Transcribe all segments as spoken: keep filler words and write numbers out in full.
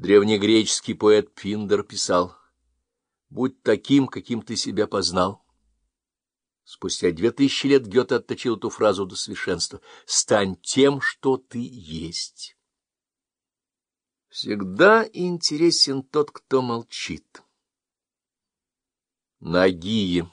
Древнегреческий поэт Пиндар писал: «Будь таким, каким ты себя познал». Спустя две тысячи лет Гёте отточил эту фразу до совершенства: «Стань тем, что ты есть». Всегда интересен тот, кто молчит. Нагие.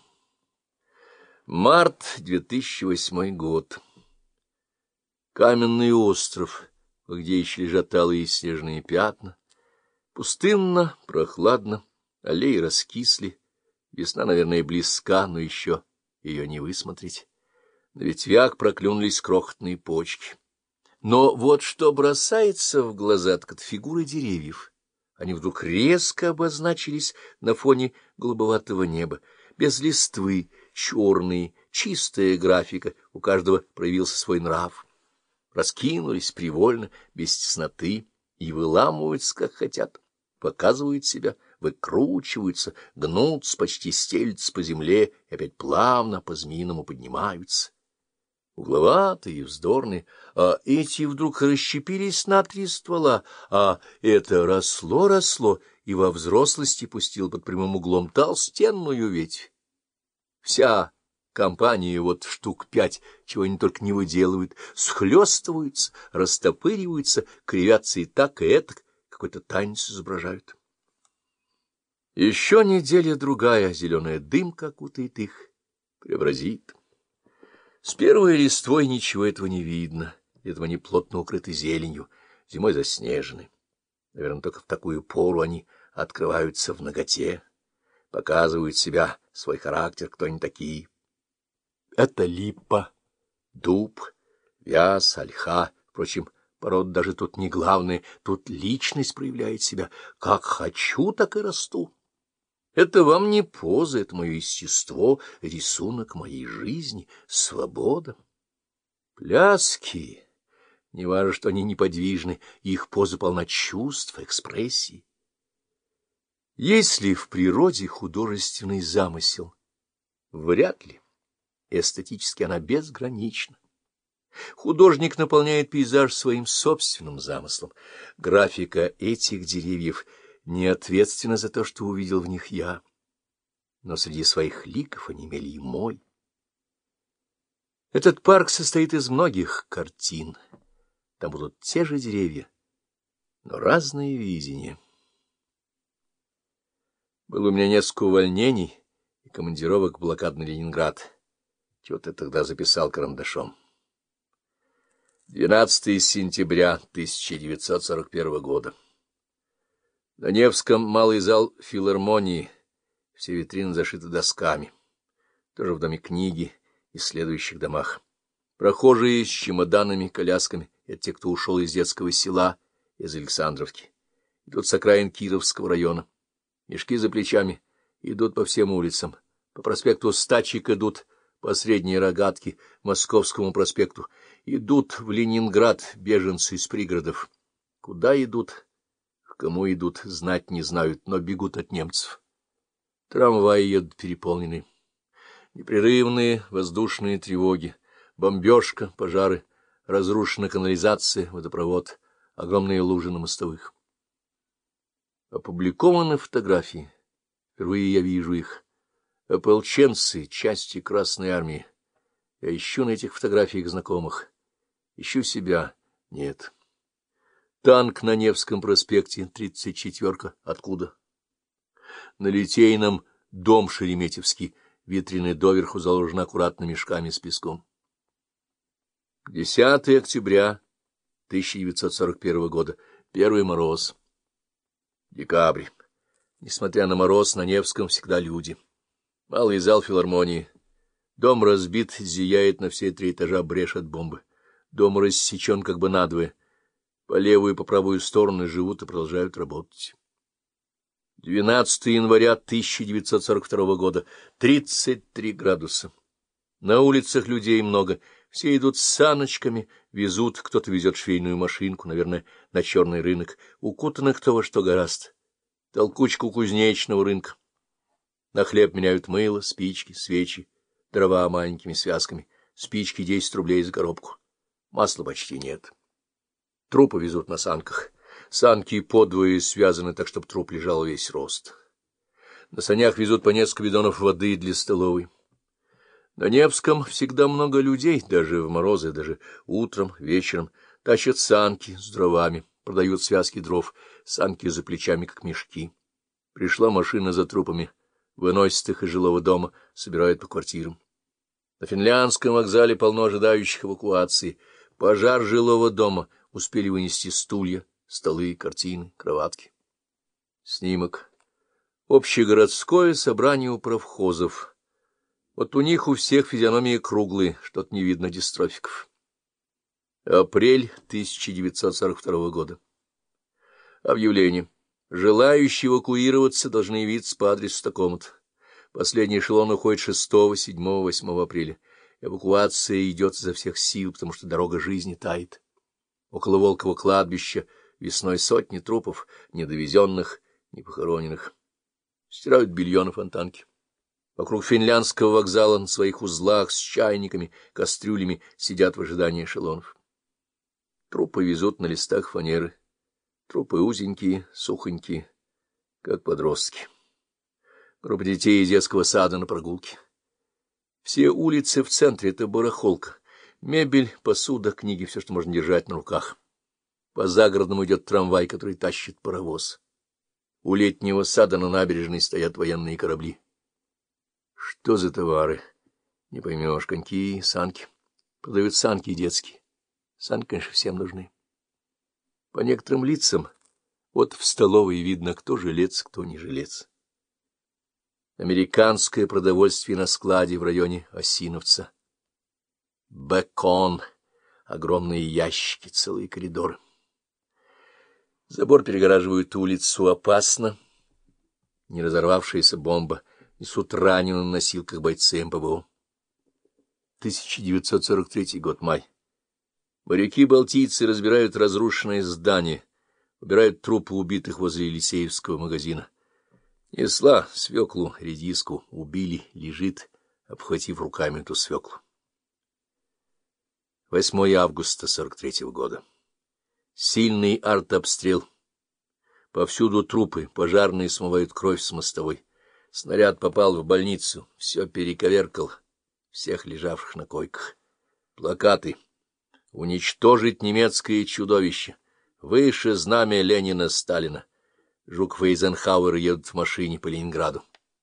Март две тысячи восьмой год. Каменный остров, где еще лежат алые снежные пятна. Пустынно, прохладно, аллеи раскисли. Весна, наверное, близка, но еще ее не высмотреть. На ветвях проклюнулись крохотные почки. Но вот что бросается в глаза, так это фигуры деревьев. Они вдруг резко обозначились на фоне голубоватого неба, без листвы, черные, чистая графика, у каждого проявился свой нрав. Раскинулись привольно, без тесноты, и выламываются, как хотят, показывают себя, выкручиваются, гнутся, почти стелются по земле и опять плавно по-змеиному поднимаются. Угловатые и вздорные, а эти вдруг расщепились на три ствола, а это росло-росло и во взрослости пустило под прямым углом толстенную ветвь. Вся компания, вот штук пять, чего они только не выделывают, схлёстываются, растопыриваются, кривятся и так, и этак, какой-то танец изображают. Еще неделя-другая, зеленая дымка окутает их, преобразит. С первой листвой ничего этого не видно, этого они плотно укрыты зеленью, зимой заснежены. Наверное, только в такую пору они открываются в наготе, показывают себя, свой характер, кто они такие. Это липа, дуб, вяз, ольха, впрочем, порода даже тут не главное, тут личность проявляет себя. Как хочу, так и расту. Это вам не поза, это мое естество, рисунок моей жизни, свобода. Пляски, не важно, что они неподвижны, их поза полна чувств, экспрессии. Есть ли в природе художественный замысел? Вряд ли. Эстетически она безгранична. Художник наполняет пейзаж своим собственным замыслом. Графика этих деревьев не ответственна за то, что увидел в них я, но среди своих ликов они имели и мой. Этот парк состоит из многих картин. Там будут те же деревья, но разные видения. Было у меня несколько увольнений и командировок в блокадный Ленинград. Чего ты тогда записал карандашом? двенадцатого сентября тысяча девятьсот сорок первого года. На Невском малый зал филармонии, все витрины зашиты досками. Тоже в доме книги и следующих домах. Прохожие с чемоданами, колясками — это те, кто ушел из детского села, из Александровки. Идут с окраин Кировского района. Мешки за плечами, идут по всем улицам. По проспекту Стачек идут, по Средней Рогатке, Московскому проспекту. Идут в Ленинград беженцы из пригородов. Куда идут? К кому идут, знать не знают, но бегут от немцев. Трамваи едут переполнены. Непрерывные воздушные тревоги, бомбежка, пожары, разрушена канализация, водопровод, огромные лужи на мостовых. Опубликованы фотографии. Впервые я вижу их. Ополченцы, части Красной Армии. Я ищу на этих фотографиях знакомых. Ищу себя. Нет. Танк на Невском проспекте, тридцать четвёрка. Откуда? На Литейном дом Шереметьевский. Витрины доверху заложены аккуратно мешками с песком. десятого октября тысяча девятьсот сорок первого года. Первый мороз. Декабрь. Несмотря на мороз, на Невском всегда люди. Малый зал филармонии. Дом разбит, зияет на все три этажа брешь от бомбы. Дом рассечен как бы надвое. По левую и по правую стороны живут и продолжают работать. двенадцатого января тысяча девятьсот сорок второго года. тридцать три градуса. На улицах людей много. Все идут с саночками, везут. Кто-то везет швейную машинку, наверное, на черный рынок. Укутаны кто во что гораст. Толкучку кузнечного рынка. На хлеб меняют мыло, спички, свечи, дрова маленькими связками. Спички десять рублей за коробку. Масла почти нет. Трупы везут на санках. Санки подвое связаны так, чтобы труп лежал весь рост. На санях везут по несколько бидонов воды для столовой. На Невском всегда много людей, даже в морозы, даже утром, вечером. Тащат санки с дровами, продают связки дров, санки за плечами, как мешки. Пришла машина за трупами, выносят их из жилого дома, собирают по квартирам. На Финляндском вокзале полно ожидающих эвакуации. Пожар жилого дома, успели вынести стулья, столы, картины, кроватки. Снимок. Общегородское собрание управхозов. Вот у них у всех физиономии круглые, что-то не видно дистрофиков. Апрель тысяча девятьсот сорок второго года. Объявление. Желающие эвакуироваться должны явиться по адресу такому-то. Последний эшелон уходит шестого, седьмого, восьмого апреля. Эвакуация идет изо всех сил, потому что дорога жизни тает. Около Волкового кладбища весной сотни трупов, недовезенных, непохороненных. Стирают белье на фонтанке. Вокруг Финляндского вокзала на своих узлах с чайниками, кастрюлями сидят в ожидании эшелонов. Трупы везут на листах фанеры. Трупы узенькие, сухонькие, как подростки. Группа детей из детского сада на прогулке. Все улицы в центре — это барахолка. Мебель, посуда, книги, все, что можно держать на руках. По загородному идет трамвай, который тащит паровоз. У летнего сада на набережной стоят военные корабли. Что за товары? Не поймешь. Коньки, санки. Продают санки детские. Санки, конечно, всем нужны. По некоторым лицам вот в столовой видно, кто жилец, кто не жилец. Американское продовольствие на складе в районе Осиновца. Бекон. Огромные ящики, целые коридоры. Забор перегораживает улицу. Опасно. Не разорвавшаяся бомба. Несут раненую на носилках бойцы эм пэ бэ о. тысяча девятьсот сорок третий год, май. Моряки-балтийцы разбирают разрушенное здание, убирают трупы убитых возле Елисеевского магазина. Несла свеклу, редиску, убили, лежит, обхватив руками эту свеклу. восьмого августа сорок третьего года. Сильный артобстрел. Повсюду трупы, пожарные смывают кровь с мостовой. Снаряд попал в больницу, все перековеркал, всех лежавших на койках. Плакаты. Уничтожить немецкое чудовище. Выше знамя Ленина, Сталина. Жуков и Эйзенхауэр едут в машине по Ленинграду.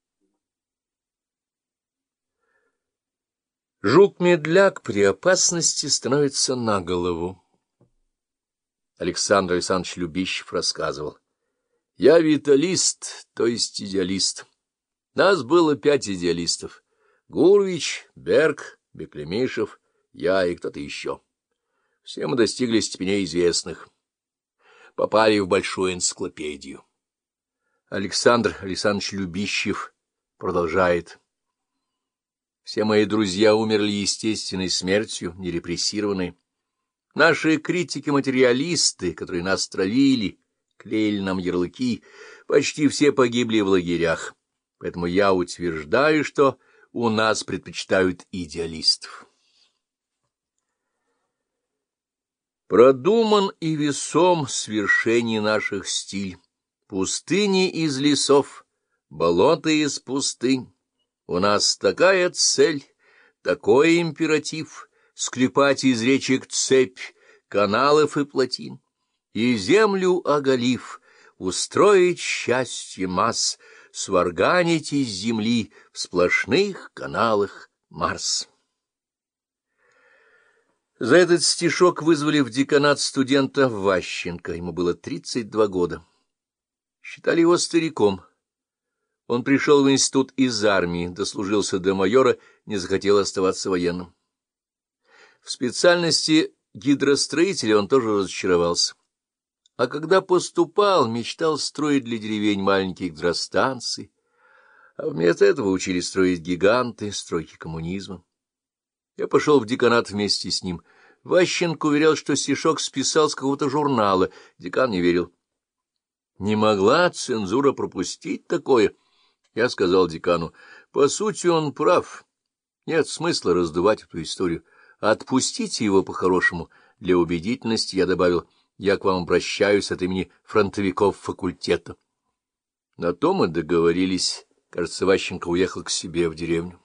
Жук-медляк при опасности становится на голову. Александр Александрович Любищев рассказывал. Я виталист, то есть идеалист. Нас было пять идеалистов. Гурвич, Берг, Беклемишев, я и кто-то еще. Все мы достигли степеней известных. Попали в большую энциклопедию. Александр Александрович Любищев продолжает. Все мои друзья умерли естественной смертью, нерепрессированные. Наши критики-материалисты, которые нас травили, клеили нам ярлыки, почти все погибли в лагерях. Поэтому я утверждаю, что у нас предпочитают идеалистов. Продуман и весом свершений наших стиль. Пустыни из лесов, болота из пустынь. У нас такая цель, такой императив — склепать из речек цепь, каналов и плотин. И землю оголив, устроить счастье масс, сварганить из земли в сплошных каналах Марс. За этот стишок вызвали в деканат студента Ващенко, ему было тридцать два года. Считали его стариком. Он пришел в институт из армии, дослужился до майора, не захотел оставаться военным. В специальности гидростроителя он тоже разочаровался. А когда поступал, мечтал строить для деревень маленькие гидростанции, а вместо этого учили строить гиганты, стройки коммунизма. Я пошел в деканат вместе с ним. Ващенко уверял, что стишок списал с какого-то журнала. Декан не верил. Не могла цензура пропустить такое. Я сказал декану, по сути, он прав. Нет смысла раздувать эту историю. Отпустите его по-хорошему. Для убедительности я добавил, Я к вам обращаюсь от имени фронтовиков факультета. На то мы договорились. Кажется, Ващенко уехал к себе в деревню.